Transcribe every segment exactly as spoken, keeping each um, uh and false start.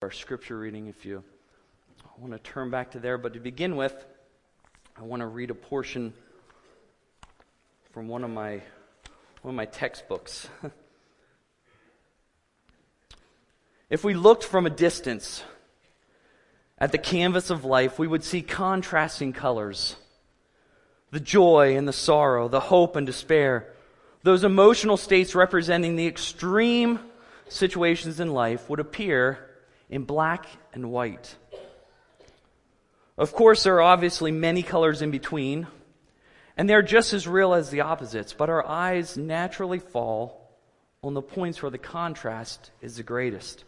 our scripture reading if you want to turn back to there. But to begin with, I want to read a portion from one of my one of my textbooks. If we looked from a distance at the canvas of life, we would see contrasting colors. The joy and the sorrow, the hope and despair, those emotional states representing the extreme situations in life would appear in black and white. Of course, there are obviously many colors in between, and they're just as real as the opposites, but our eyes naturally fall on the points where the contrast is the greatest.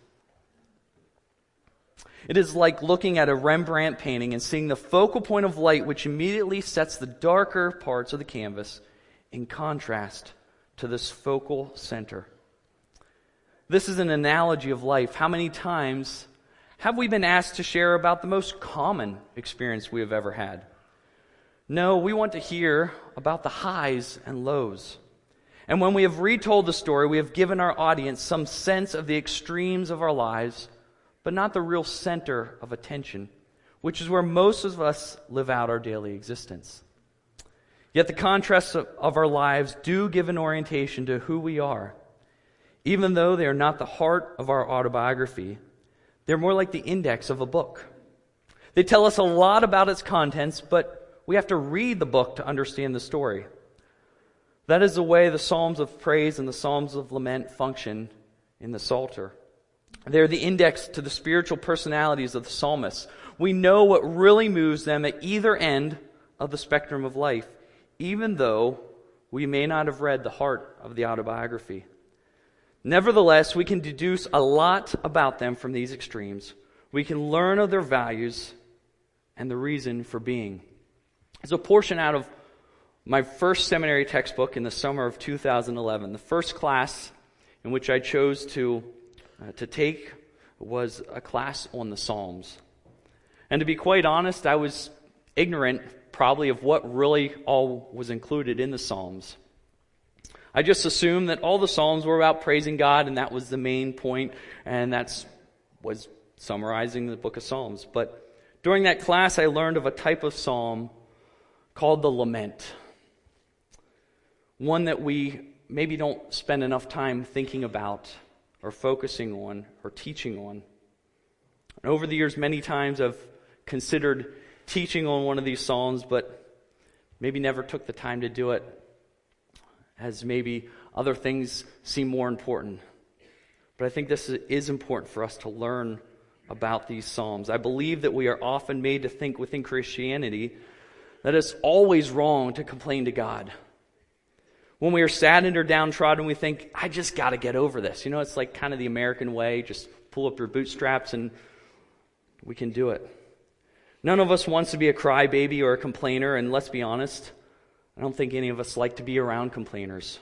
It is like looking at a Rembrandt painting and seeing the focal point of light which immediately sets the darker parts of the canvas in contrast to this focal center. This is an analogy of life. How many times have we been asked to share about the most common experience we have ever had? No, we want to hear about the highs and lows. And when we have retold the story, we have given our audience some sense of the extremes of our lives, but not the real center of attention, which is where most of us live out our daily existence. Yet the contrasts of, of our lives do give an orientation to who we are. Even though they are not the heart of our autobiography, they're more like the index of a book. They tell us a lot about its contents, but we have to read the book to understand the story. That is the way the Psalms of Praise and the Psalms of Lament function in the Psalter. They're the index to the spiritual personalities of the psalmists. We know what really moves them at either end of the spectrum of life, even though we may not have read the heart of the autobiography. Nevertheless, we can deduce a lot about them from these extremes. We can learn of their values and the reason for being. There's a portion out of my first seminary textbook in the summer of two thousand eleven. The first class in which I chose to Uh, to take was a class on the Psalms. And to be quite honest, I was ignorant probably of what really all was included in the Psalms. I just assumed that all the Psalms were about praising God, and that was the main point, and that's was summarizing the book of Psalms. But during that class, I learned of a type of psalm called the lament. One that we maybe don't spend enough time thinking about or focusing on, or teaching on. And over the years, many times I've considered teaching on one of these psalms, but maybe never took the time to do it, as maybe other things seem more important. But I think this is important for us to learn about these psalms. I believe that we are often made to think within Christianity that it's always wrong to complain to God. When we are saddened or downtrodden, we think, I just got to get over this. You know, it's like kind of the American way. Just pull up your bootstraps and we can do it. None of us wants to be a crybaby or a complainer, and let's be honest, I don't think any of us like to be around complainers.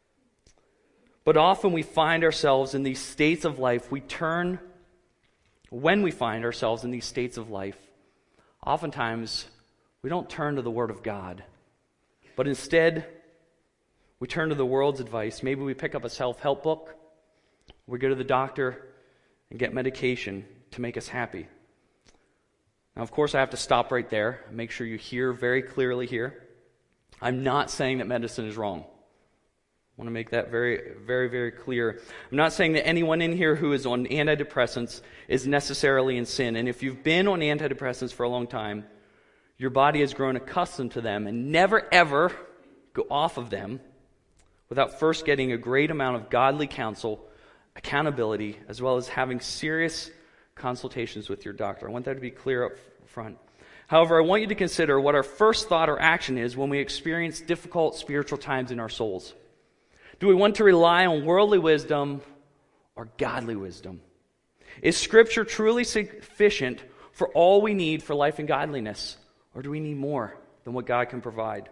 But often we find ourselves in these states of life. We turn, when we find ourselves in these states of life, oftentimes we don't turn to the Word of God, but instead we turn to the world's advice. Maybe we pick up a self-help book. We go to the doctor and get medication to make us happy. Now, of course, I have to stop right there and make sure you hear very clearly here. I'm not saying that medicine is wrong. I want to make that very, very, very clear. I'm not saying that anyone in here who is on antidepressants is necessarily in sin. And if you've been on antidepressants for a long time, your body has grown accustomed to them and never, ever go off of them without first getting a great amount of godly counsel, accountability, as well as having serious consultations with your doctor. I want that to be clear up front. However, I want you to consider what our first thought or action is when we experience difficult spiritual times in our souls. Do we want to rely on worldly wisdom or godly wisdom? Is Scripture truly sufficient for all we need for life and godliness? Or do we need more than what God can provide?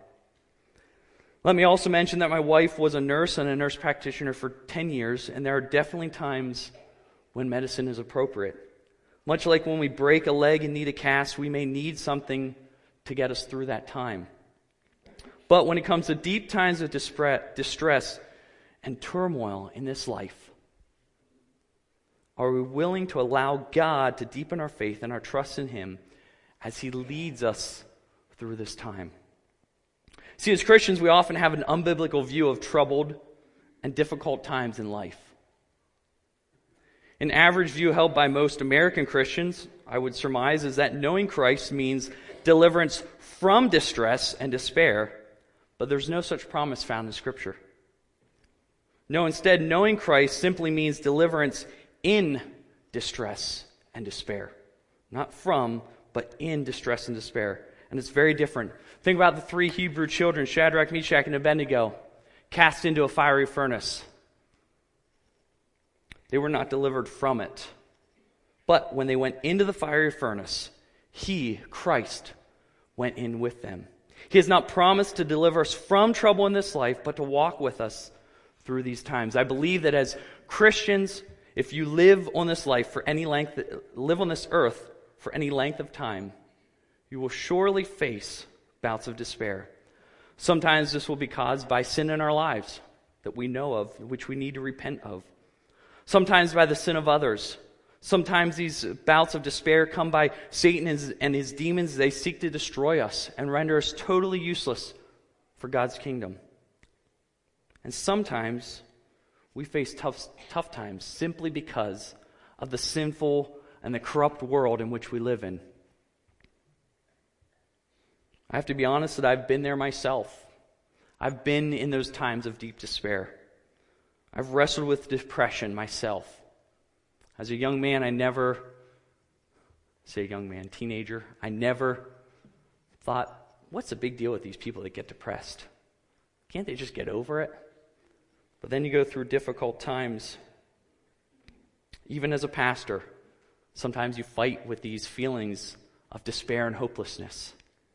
Let me also mention that my wife was a nurse and a nurse practitioner for ten years, and there are definitely times when medicine is appropriate. Much like when we break a leg and need a cast, we may need something to get us through that time. But when it comes to deep times of distress and turmoil in this life, Are we willing to allow God to deepen our faith and our trust in Him as He leads us through this time? See, as Christians, we often have an unbiblical view of troubled and difficult times in life. An average view held by most American Christians, I would surmise, is that knowing Christ means deliverance from distress and despair, but there's no such promise found in Scripture. No, instead, knowing Christ simply means deliverance in distress and despair. Not from, but in distress and despair. And it's very different. Think about the three Hebrew children, Shadrach, Meshach, and Abednego, cast into a fiery furnace. They were not delivered from it. But when they went into the fiery furnace, He, Christ, went in with them. He has not promised to deliver us from trouble in this life, but to walk with us through these times. I believe that as Christians, if you live on this life for any length, live on this earth for any length of time, you will surely face bouts of despair. Sometimes this will be caused by sin in our lives that we know of, which we need to repent of. Sometimes by the sin of others. Sometimes these bouts of despair come by Satan and his, and his demons. They seek to destroy us and render us totally useless for God's kingdom. And sometimes we face tough, tough times simply because of the sinful and the corrupt world in which we live in. I have to be honest that I've been there myself. I've been in those times of deep despair. I've wrestled with depression myself. As a young man, I never, say young man, teenager, I never thought, what's the big deal with these people that get depressed? Can't they just get over it? But then you go through difficult times. Even as a pastor, sometimes you fight with these feelings of despair and hopelessness.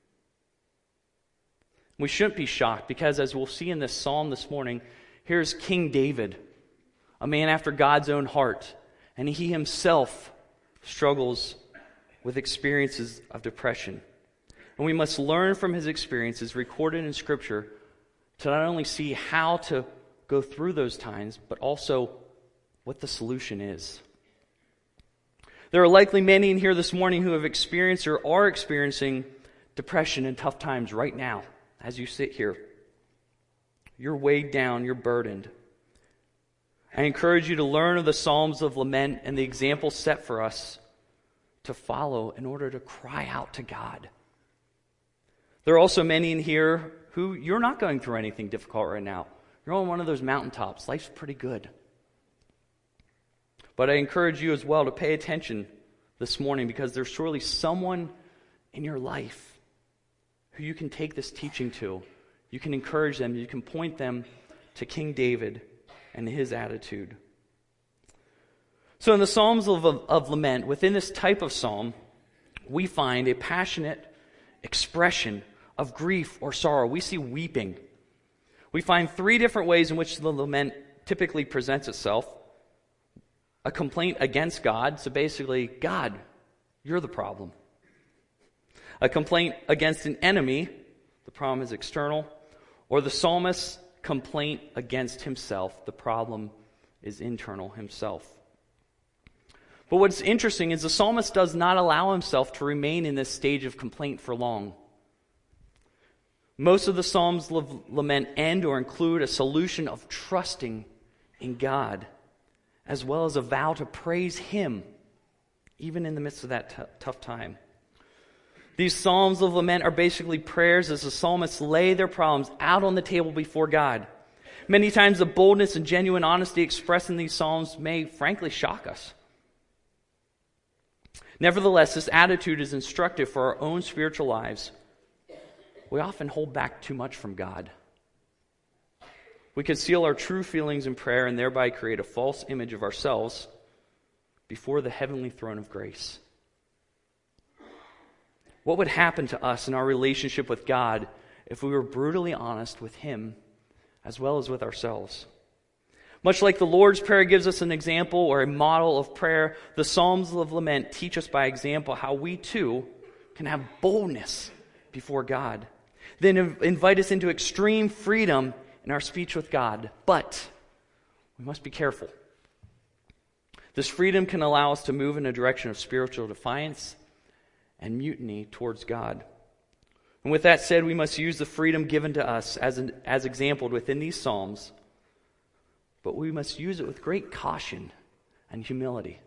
We shouldn't be shocked because, as we'll see in this psalm this morning, here's King David, a man after God's own heart, and he himself struggles with experiences of depression. And we must learn from his experiences recorded in Scripture to not only see how to go through those times, but also what the solution is. There are likely many in here this morning who have experienced or are experiencing depression and tough times right now as you sit here. You're weighed down, you're burdened. I encourage you to learn of the Psalms of Lament and the example set for us to follow in order to cry out to God. There are also many in here who you're not going through anything difficult right now. You're on one of those mountaintops. Life's pretty good. But I encourage you as well to pay attention this morning because there's surely someone in your life who you can take this teaching to. You can encourage them. You can point them to King David and his attitude. So in the Psalms of, of, of Lament, within this type of psalm, we find a passionate expression of grief or sorrow. We see weeping. We find three different ways in which the lament typically presents itself. A complaint against God, so basically, God, you're the problem. A complaint against an enemy, the problem is external. Or the psalmist's complaint against himself, the problem is internal, himself. But what's interesting is the psalmist does not allow himself to remain in this stage of complaint for long. Most of the Psalms of Lament end or include a solution of trusting in God, as well as a vow to praise Him, even in the midst of that t- tough time. These Psalms of Lament are basically prayers as the psalmists lay their problems out on the table before God. Many times the boldness and genuine honesty expressed in these Psalms may frankly shock us. Nevertheless, this attitude is instructive for our own spiritual lives. We often hold back too much from God. We conceal our true feelings in prayer and thereby create a false image of ourselves before the heavenly throne of grace. What would happen to us in our relationship with God if we were brutally honest with Him as well as with ourselves? Much like the Lord's Prayer gives us an example or a model of prayer, the Psalms of Lament teach us by example how we too can have boldness before God. Then invite us into extreme freedom in our speech with God. But we must be careful. This freedom can allow us to move in a direction of spiritual defiance and mutiny towards God. And with that said, we must use the freedom given to us as an, as exampled within these Psalms, but we must use it with great caution and humility.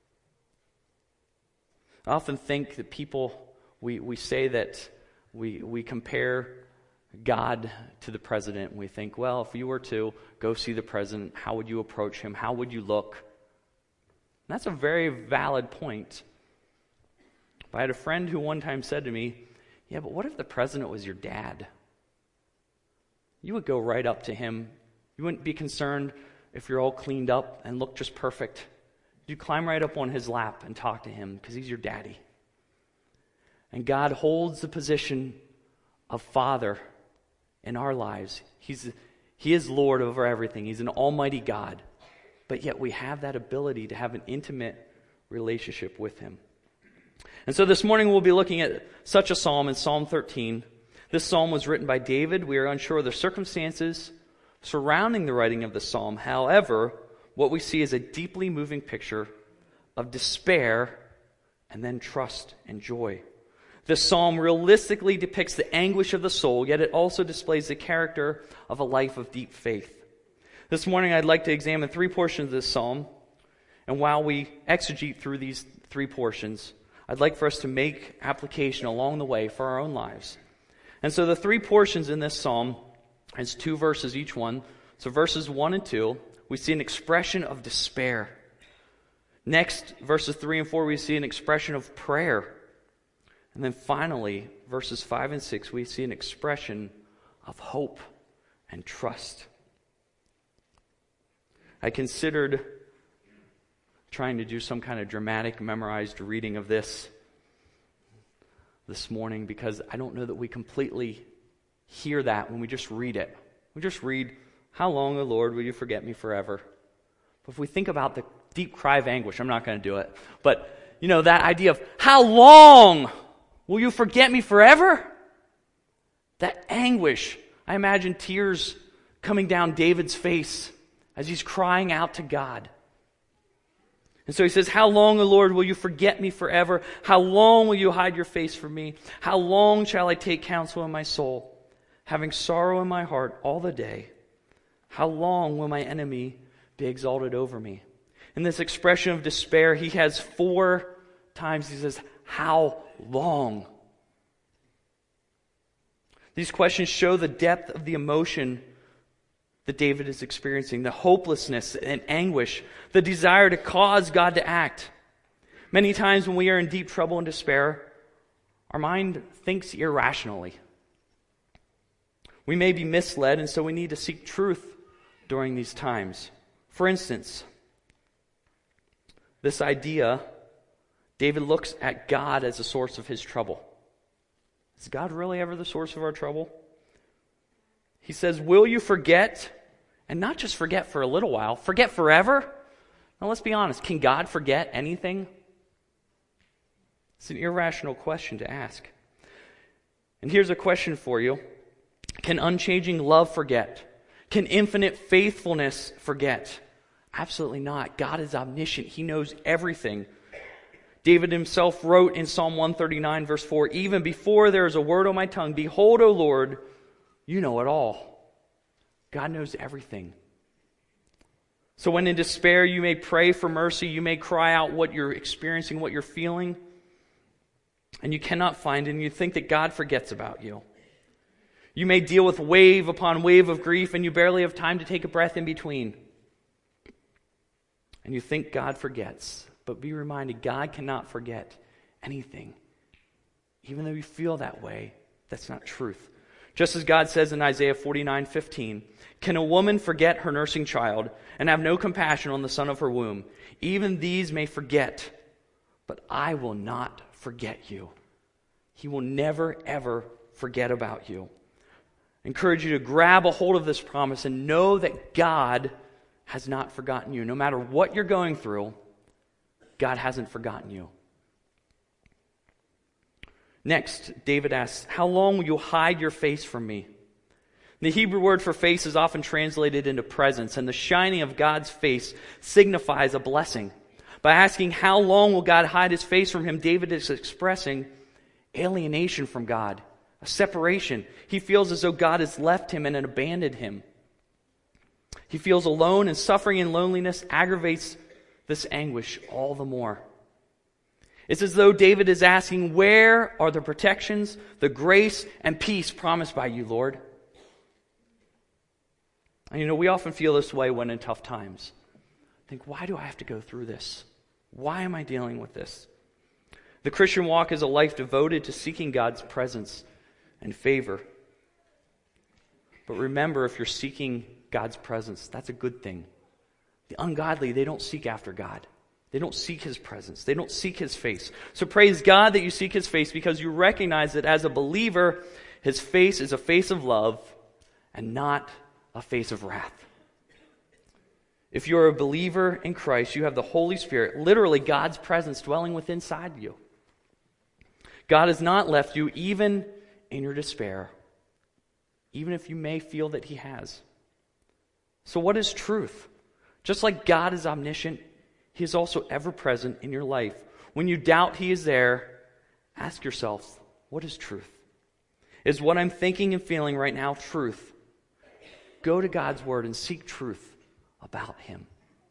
I often think that people, we, we say that we, we compare God to the president, and we think, well, if you were to go see the president, how would you approach him? How would you look? And that's a very valid point. But I had a friend who one time said to me, yeah, but what if the president was your dad? You would go right up to him. You wouldn't be concerned if you're all cleaned up and look just perfect. You'd climb right up on his lap and talk to him because he's your daddy. And God holds the position of Father in our lives. He's, he is Lord over everything. He's an almighty God. But yet we have that ability to have an intimate relationship with him. And so this morning we'll be looking at such a psalm in Psalm thirteen. This psalm was written by David. We are unsure of the circumstances surrounding the writing of the psalm. However, what we see is a deeply moving picture of despair and then trust and joy. This psalm realistically depicts the anguish of the soul, yet it also displays the character of a life of deep faith. This morning I'd like to examine three portions of this psalm, and while we exegete through these three portions, I'd like for us to make application along the way for our own lives. And so the three portions in this psalm, it's two verses each one. So verses one and two, we see an expression of despair. Next, verses three and four, we see an expression of prayer. And then finally, verses five and six, we see an expression of hope and trust. I considered trying to do some kind of dramatic, memorized reading of this this morning because I don't know that we completely hear that when we just read it. We just read, how long, O Lord, will you forget me forever? But if we think about the deep cry of anguish, I'm not going to do it, but you know, that idea of, how long will you forget me forever? That anguish, I imagine tears coming down David's face as he's crying out to God. And so he says, how long, O Lord, will you forget me forever? How long will you hide your face from me? How long shall I take counsel in my soul, having sorrow in my heart all the day? How long will my enemy be exalted over me? In this expression of despair, he has four times he says, how long? These questions show the depth of the emotion that David is experiencing, the hopelessness and anguish, the desire to cause God to act. Many times when we are in deep trouble and despair, our mind thinks irrationally. We may be misled, and so we need to seek truth during these times. For instance, this idea, David looks at God as the source of his trouble. Is God really ever the source of our trouble? He says, will you forget, and not just forget for a little while, forget forever? Now let's be honest, can God forget anything? It's an irrational question to ask. And here's a question for you. Can unchanging love forget? Can infinite faithfulness forget? Absolutely not. God is omniscient. He knows everything. David himself wrote in Psalm one thirty-nine, verse four, even before there is a word on my tongue, behold, O Lord, you know it all. God knows everything. So when in despair you may pray for mercy, you may cry out what you're experiencing, what you're feeling, and you cannot find it, and you think that God forgets about you. You may deal with wave upon wave of grief, and you barely have time to take a breath in between. And you think God forgets. But be reminded, God cannot forget anything. Even though you feel that way, that's not truth. Just as God says in Isaiah forty-nine fifteen, can a woman forget her nursing child and have no compassion on the son of her womb? Even these may forget, but I will not forget you. He will never, ever forget about you. I encourage you to grab a hold of this promise and know that God has not forgotten you. No matter what you're going through, God hasn't forgotten you. Next, David asks, how long will you hide your face from me? The Hebrew word for face is often translated into presence, and the shining of God's face signifies a blessing. By asking how long will God hide his face from him, David is expressing alienation from God, a separation. He feels as though God has left him and abandoned him. He feels alone, and suffering and loneliness aggravates this anguish all the more. It's as though David is asking, where are the protections, the grace, and peace promised by you, Lord? And you know, we often feel this way when in tough times. Think, why do I have to go through this? Why am I dealing with this? The Christian walk is a life devoted to seeking God's presence and favor. But remember, if you're seeking God's presence, that's a good thing. The ungodly, they don't seek after God. They don't seek his presence. They don't seek his face. So praise God that you seek his face, because you recognize that as a believer, his face is a face of love and not a face of wrath. If you're a believer in Christ, you have the Holy Spirit, literally God's presence dwelling within inside you. God has not left you even in your despair, even if you may feel that he has. So what is truth? Just like God is omniscient, he is also ever present in your life. When you doubt he is there, ask yourself, what is truth? Is what I'm thinking and feeling right now truth? Go to God's word and seek truth about him.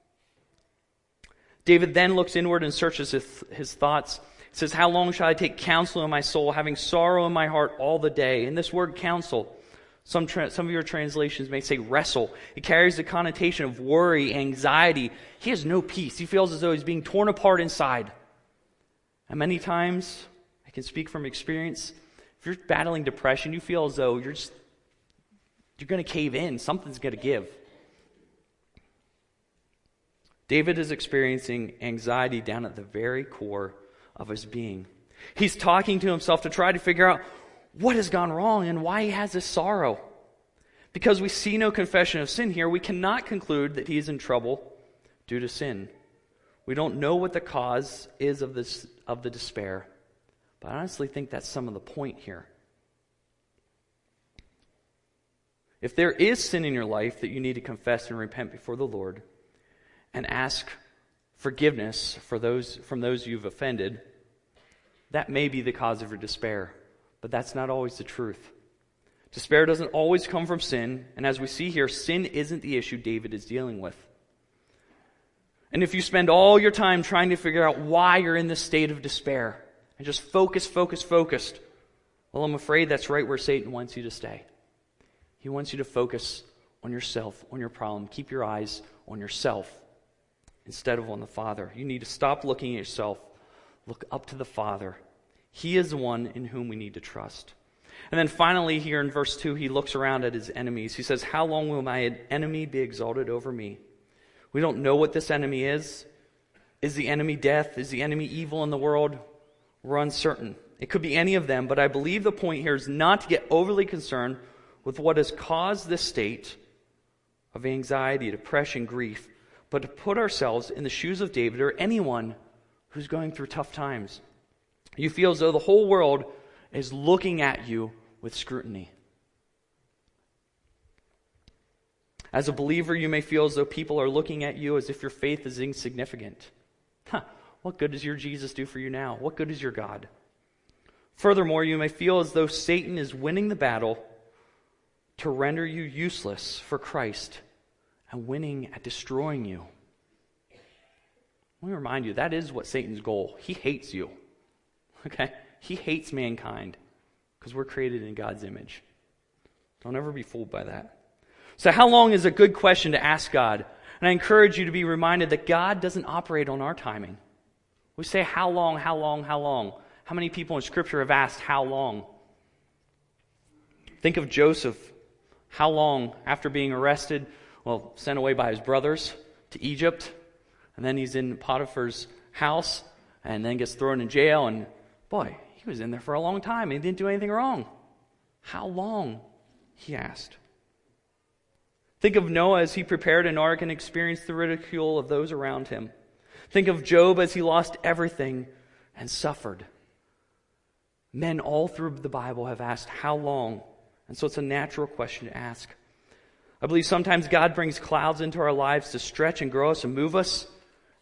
David then looks inward and searches his, his thoughts. He says, how long shall I take counsel in my soul, having sorrow in my heart all the day? And this word counsel, Some tra- some of your translations may say wrestle. It carries the connotation of worry, anxiety. He has no peace. He feels as though he's being torn apart inside. And many times, I can speak from experience, if you're battling depression, you feel as though you're just, you're going to cave in. Something's going to give. David is experiencing anxiety down at the very core of his being. He's talking to himself to try to figure out what has gone wrong and why he has this sorrow. Because we see no confession of sin here, we cannot conclude that he is in trouble due to sin. We don't know what the cause is of this of the despair. But I honestly think that's some of the point here. If there is sin in your life that you need to confess and repent before the Lord and ask forgiveness for those from those you've offended, that may be the cause of your despair. But that's not always the truth. Despair doesn't always come from sin, and as we see here, sin isn't the issue David is dealing with. And if you spend all your time trying to figure out why you're in this state of despair, and just focus, focus, focused, well, I'm afraid that's right where Satan wants you to stay. He wants you to focus on yourself, on your problem. Keep your eyes on yourself instead of on the Father. You need to stop looking at yourself. Look up to the Father. He is the one in whom we need to trust. And then finally here in verse two, he looks around at his enemies. He says, how long will my enemy be exalted over me? We don't know what this enemy is. Is the enemy death? Is the enemy evil in the world? We're uncertain. It could be any of them, but I believe the point here is not to get overly concerned with what has caused this state of anxiety, depression, grief, but to put ourselves in the shoes of David or anyone who's going through tough times. You feel as though the whole world is looking at you with scrutiny. As a believer, you may feel as though people are looking at you as if your faith is insignificant. Huh, what good does your Jesus do for you now? What good is your God? Furthermore, you may feel as though Satan is winning the battle to render you useless for Christ and winning at destroying you. Let me remind you, that is what Satan's goal. He hates you. Okay? He hates mankind because we're created in God's image. Don't ever be fooled by that. So how long is a good question to ask God? And I encourage you to be reminded that God doesn't operate on our timing. We say, how long, how long, how long? How many people in Scripture have asked, how long? Think of Joseph. How long after being arrested, well, sent away by his brothers to Egypt, and then he's in Potiphar's house, and then gets thrown in jail, and boy, he was in there for a long time, and he didn't do anything wrong. How long? He asked. Think of Noah as he prepared an ark and experienced the ridicule of those around him. Think of Job as he lost everything and suffered. Men all through the Bible have asked, how long? And so it's a natural question to ask. I believe sometimes God brings clouds into our lives to stretch and grow us and move us.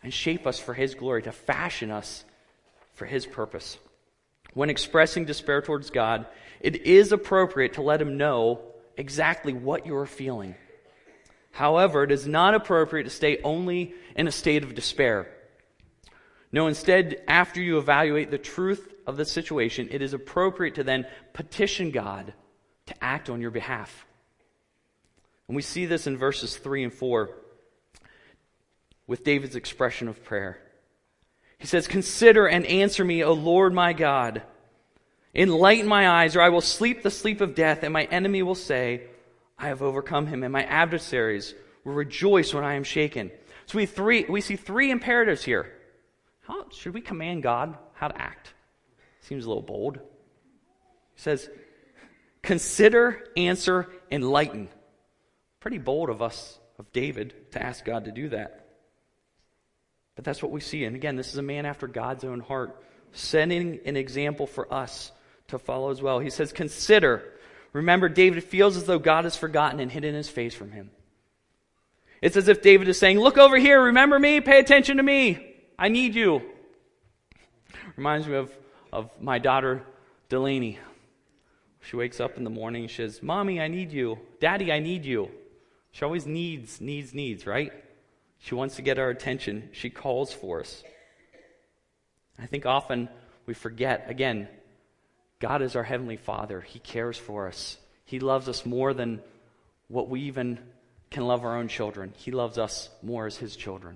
and shape us for His glory, to fashion us for His purpose. When expressing despair towards God, it is appropriate to let Him know exactly what you are feeling. However, it is not appropriate to stay only in a state of despair. No, instead, after you evaluate the truth of the situation, it is appropriate to then petition God to act on your behalf. And we see this in verses three and four with David's expression of prayer. He says, "Consider and answer me, O Lord my God. Enlighten my eyes, or I will sleep the sleep of death, and my enemy will say, I have overcome him, and my adversaries will rejoice when I am shaken." So we three we see three imperatives here. How should we command God how to act? Seems a little bold. He says, consider, answer, enlighten. Pretty bold of us, of David, to ask God to do that. But that's what we see. And again, this is a man after God's own heart, setting an example for us to follow as well. He says, consider. Remember, David feels as though God has forgotten and hidden His face from him. It's as if David is saying, look over here, remember me, pay attention to me. I need you. Reminds me of, of my daughter, Delaney. She wakes up in the morning and she says, Mommy, I need you. Daddy, I need you. She always needs, needs, needs, right? She wants to get our attention. She calls for us. I think often we forget, again, God is our Heavenly Father. He cares for us. He loves us more than what we even can love our own children. He loves us more as His children.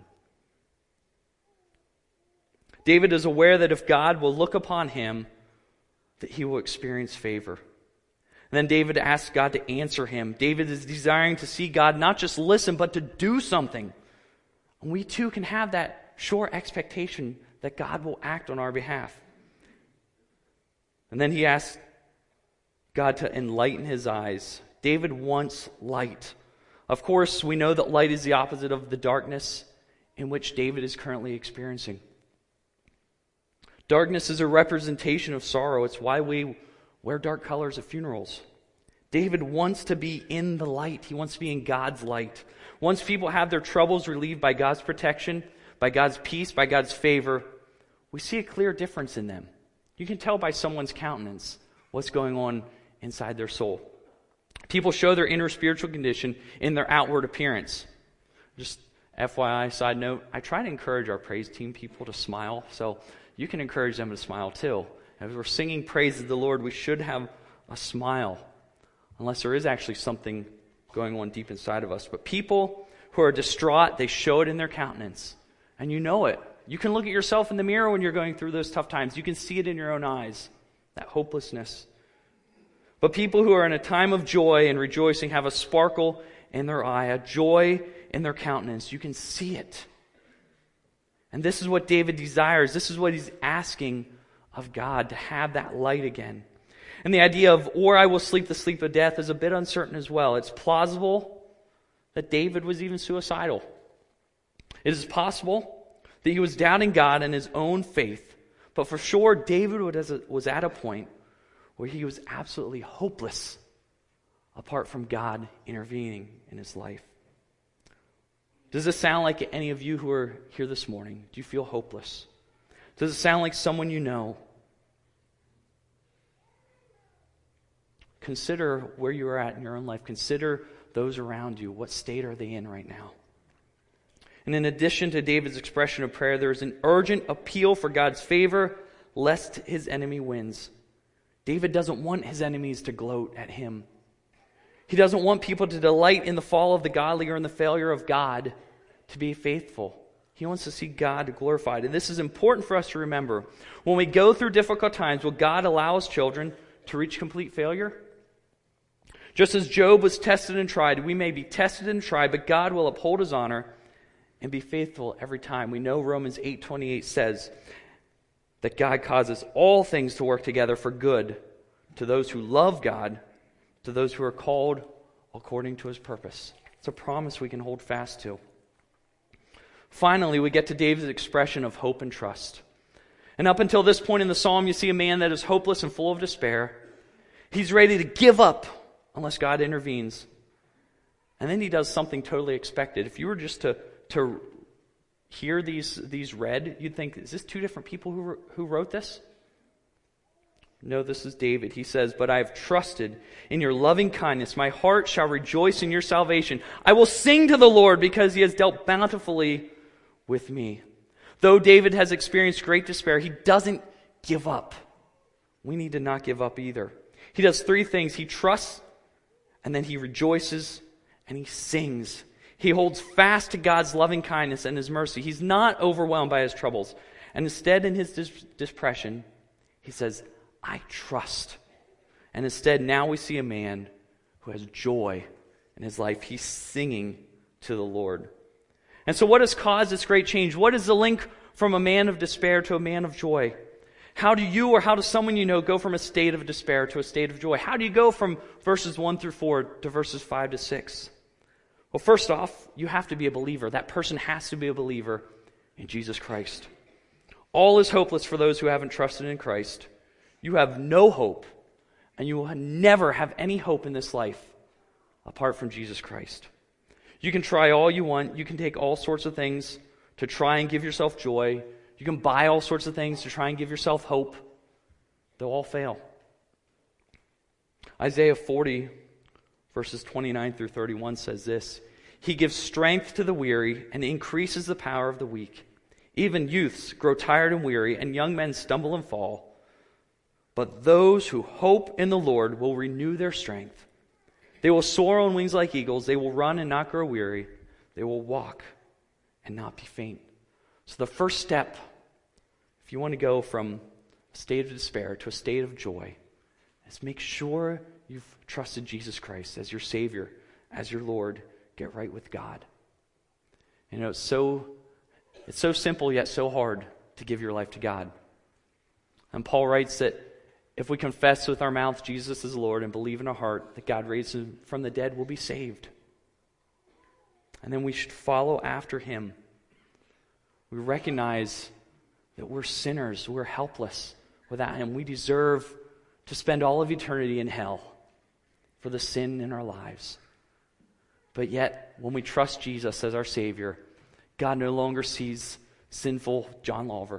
David is aware that if God will look upon him, that he will experience favor. And then David asks God to answer him. David is desiring to see God not just listen, but to do something. And we too can have that sure expectation that God will act on our behalf. And then he asks God to enlighten his eyes. David wants light. Of course, we know that light is the opposite of the darkness in which David is currently experiencing. Darkness is a representation of sorrow. It's why we wear dark colors at funerals. David wants to be in the light. He wants to be in God's light. Once people have their troubles relieved by God's protection, by God's peace, by God's favor, we see a clear difference in them. You can tell by someone's countenance what's going on inside their soul. People show their inner spiritual condition in their outward appearance. Just F Y I, side note, I try to encourage our praise team people to smile, so you can encourage them to smile too. As we're singing praise to the Lord, we should have a smile, unless there is actually something going on deep inside of us. But people who are distraught, they show it in their countenance, and you know it. You can look at yourself in the mirror when you're going through those tough times. You can see it in your own eyes, that hopelessness. But people who are in a time of joy and rejoicing have a sparkle in their eye, a joy in their countenance. You can see it. And this is what David desires. This is what he's asking of God, to have that light again. And the idea of, or I will sleep the sleep of death, is a bit uncertain as well. It's plausible that David was even suicidal. It is possible that he was doubting God and his own faith. But for sure, David was at a point where he was absolutely hopeless apart from God intervening in his life. Does this sound like any of you who are here this morning? Do you feel hopeless? Does it sound like someone you know? Consider where you are at in your own life. Consider those around you. What state are they in right now? And in addition to David's expression of prayer, there is an urgent appeal for God's favor, lest his enemy wins. David doesn't want his enemies to gloat at him. He doesn't want people to delight in the fall of the godly or in the failure of God to be faithful. He wants to see God glorified. And this is important for us to remember. When we go through difficult times, will God allow His children to reach complete failure? Just as Job was tested and tried, we may be tested and tried, but God will uphold His honor and be faithful every time. We know Romans eight twenty-eight says that God causes all things to work together for good to those who love God, to those who are called according to His purpose. It's a promise we can hold fast to. Finally, we get to David's expression of hope and trust. And up until this point in the psalm, you see a man that is hopeless and full of despair. He's ready to give up unless God intervenes. And then he does something totally expected. If you were just to, to hear these, these read, you'd think, is this two different people who, who wrote this? No, this is David. He says, "But I have trusted in your loving kindness. My heart shall rejoice in your salvation. I will sing to the Lord because he has dealt bountifully with me." Though David has experienced great despair, he doesn't give up. We need to not give up either. He does three things. He trusts, and then he rejoices, and he sings. He holds fast to God's loving kindness and his mercy. He's not overwhelmed by his troubles. And instead, in his dis- depression, he says, "I trust." And instead, now we see a man who has joy in his life. He's singing to the Lord. And so what has caused this great change? What is the link from a man of despair to a man of joy? How do you or how does someone you know go from a state of despair to a state of joy? How do you go from verses one through four to verses five to six? Well, first off, you have to be a believer. That person has to be a believer in Jesus Christ. All is hopeless for those who haven't trusted in Christ. You have no hope, and you will never have any hope in this life apart from Jesus Christ. You can try all you want. You can take all sorts of things to try and give yourself joy. You can buy all sorts of things to try and give yourself hope. They'll all fail. Isaiah forty, verses twenty-nine through thirty-one says this: "He gives strength to the weary and increases the power of the weak. Even youths grow tired and weary, and young men stumble and fall. But those who hope in the Lord will renew their strength. They will soar on wings like eagles. They will run and not grow weary. They will walk and not be faint." So the first step, if you want to go from a state of despair to a state of joy, is make sure you've trusted Jesus Christ as your Savior, as your Lord. Get right with God. You know, it's so, it's so simple yet so hard to give your life to God. And Paul writes that if we confess with our mouth Jesus is Lord and believe in our heart that God raised him from the dead, we'll be saved. And then we should follow after him. We recognize that we're sinners, we're helpless without him. We deserve to spend all of eternity in hell for the sin in our lives. But yet, when we trust Jesus as our Savior, God no longer sees sinful John Lawver.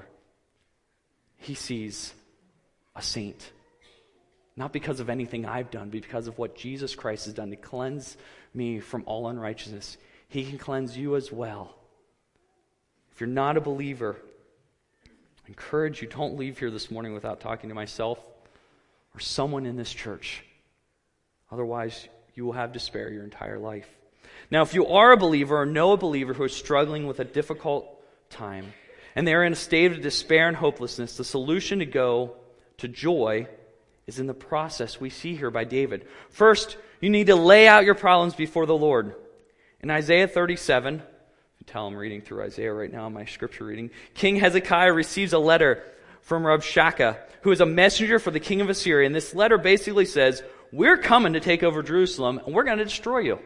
He sees a saint. Not because of anything I've done, but because of what Jesus Christ has done to cleanse me from all unrighteousness. He can cleanse you as well. If you're not a believer, I encourage you, don't leave here this morning without talking to myself or someone in this church. Otherwise, you will have despair your entire life. Now, if you are a believer or know a believer who is struggling with a difficult time, and they're in a state of despair and hopelessness, the solution to go to joy is in the process we see here by David. First, you need to lay out your problems before the Lord. In Isaiah thirty-seven, you can tell I'm reading through Isaiah right now in my scripture reading, King Hezekiah receives a letter from Rabshakeh, who is a messenger for the king of Assyria. And this letter basically says, we're coming to take over Jerusalem, and we're going to destroy you.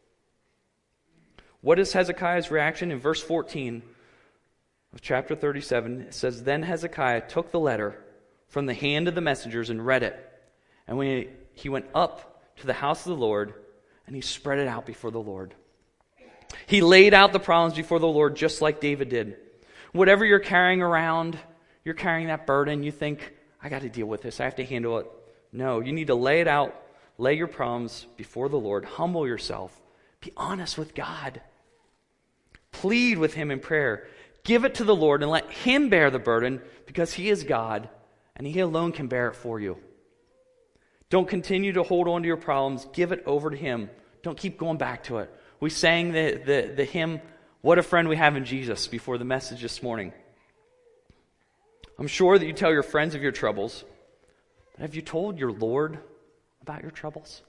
What is Hezekiah's reaction? In verse fourteen of chapter thirty-seven, it says, Then Hezekiah took the letter from the hand of the messengers and read it. And when he, he went up to the house of the Lord, and he spread it out before the Lord. He laid out the problems before the Lord just like David did. Whatever you're carrying around, you're carrying that burden, you think, I got to deal with this, I have to handle it. No, you need to lay it out, lay your problems before the Lord, humble yourself, be honest with God. Plead with him in prayer. Give it to the Lord and let him bear the burden because he is God and he alone can bear it for you. Don't continue to hold on to your problems. Give it over to him. Don't keep going back to it. We sang the, the, the hymn, What a Friend We Have in Jesus, before the message this morning. I'm sure that you tell your friends of your troubles, but have you told your Lord about your troubles?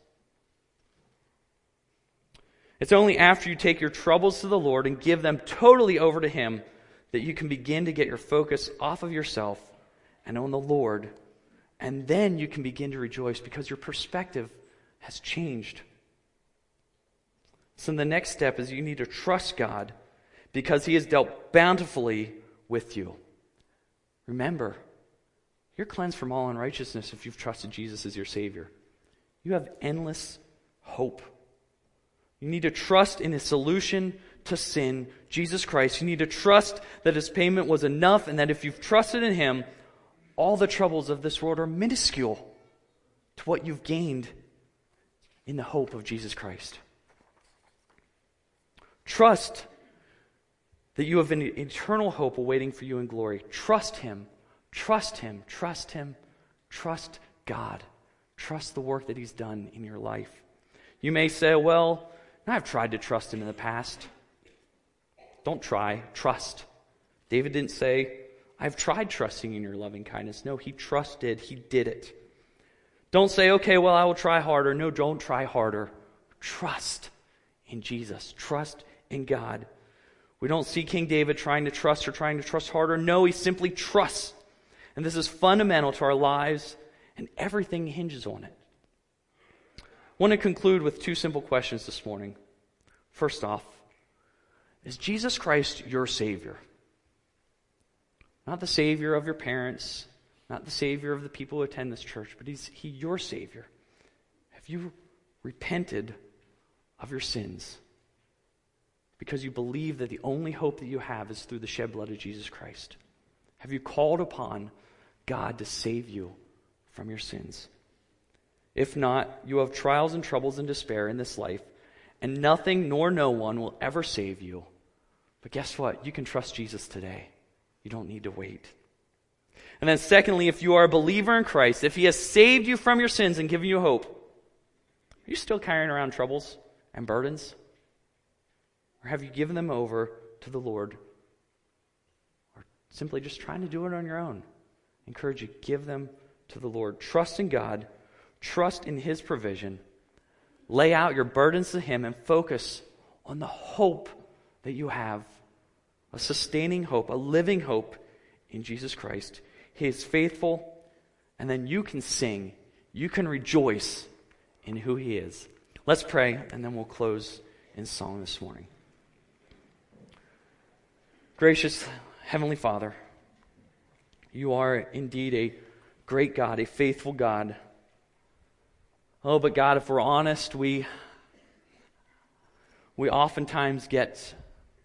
It's only after you take your troubles to the Lord and give them totally over to him that you can begin to get your focus off of yourself and on the Lord. And then you can begin to rejoice because your perspective has changed. So the next step is you need to trust God because he has dealt bountifully with you. Remember, you're cleansed from all unrighteousness if you've trusted Jesus as your Savior. You have endless hope. You need to trust in his solution to sin, Jesus Christ. You need to trust that his payment was enough, and that if you've trusted in him, all the troubles of this world are minuscule to what you've gained in the hope of Jesus Christ. Trust that you have an eternal hope awaiting for you in glory. Trust him. Trust him. Trust him. Trust God. Trust the work that he's done in your life. You may say, well, I've tried to trust him in the past. Don't try. Trust. David didn't say, I've tried trusting in your loving kindness. No, he trusted. He did it. Don't say, okay, well, I will try harder. No, don't try harder. Trust in Jesus. Trust in God. We don't see King David trying to trust or trying to trust harder. No, he simply trusts. And this is fundamental to our lives, and everything hinges on it. I want to conclude with two simple questions this morning. First off, is Jesus Christ your Savior? Not the Savior of your parents, not the Savior of the people who attend this church, but is he your Savior? Have you repented of your sins? Because you believe that the only hope that you have is through the shed blood of Jesus Christ. Have you called upon God to save you from your sins? If not, you have trials and troubles and despair in this life, and nothing nor no one will ever save you. But guess what? You can trust Jesus today. You don't need to wait. And then secondly, if you are a believer in Christ, if he has saved you from your sins and given you hope, are you still carrying around troubles and burdens? Or have you given them over to the Lord? Or simply just trying to do it on your own? I encourage you, give them to the Lord. Trust in God. Trust in his provision. Lay out your burdens to him and focus on the hope that you have. A sustaining hope, a living hope in Jesus Christ. He is faithful, and then you can sing. You can rejoice in who he is. Let's pray, and then we'll close in song this morning. Gracious Heavenly Father, you are indeed a great God, a faithful God. Oh, but God, if we're honest, we we oftentimes get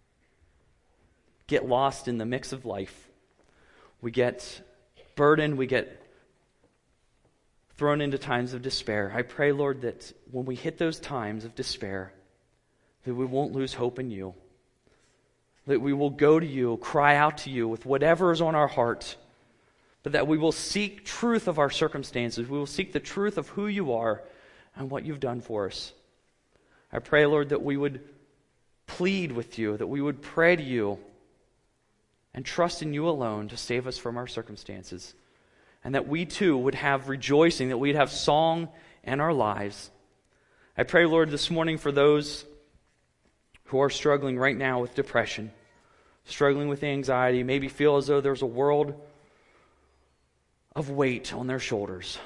get lost in the mix of life. We get burdened, we get thrown into times of despair. I pray, Lord, that when we hit those times of despair, that we won't lose hope in you. That we will go to you, cry out to you with whatever is on our heart, but that we will seek truth of our circumstances. We will seek the truth of who you are and what you've done for us. I pray, Lord, that we would plead with you, that we would pray to you and trust in you alone to save us from our circumstances. And that we too would have rejoicing, that we'd have song in our lives. I pray, Lord, this morning for those who are struggling right now with depression, struggling with anxiety, maybe feel as though there's a world of weight on their shoulders.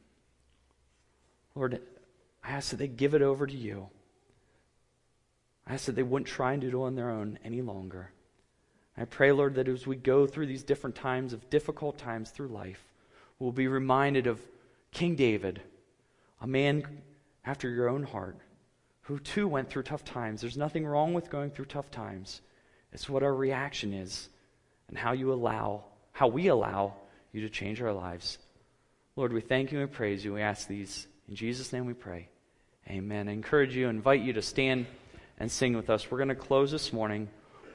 Lord, I ask that they give it over to you. I ask that they wouldn't try and do it on their own any longer. I pray, Lord, that as we go through these different times of difficult times through life, we'll be reminded of King David, a man after your own heart, who too went through tough times. There's nothing wrong with going through tough times. It's what our reaction is and how you allow, how we allow you to change our lives. Lord, we thank you and praise you. We ask these in Jesus' name we pray. Amen. I encourage you, invite you to stand and sing with us. We're going to close this morning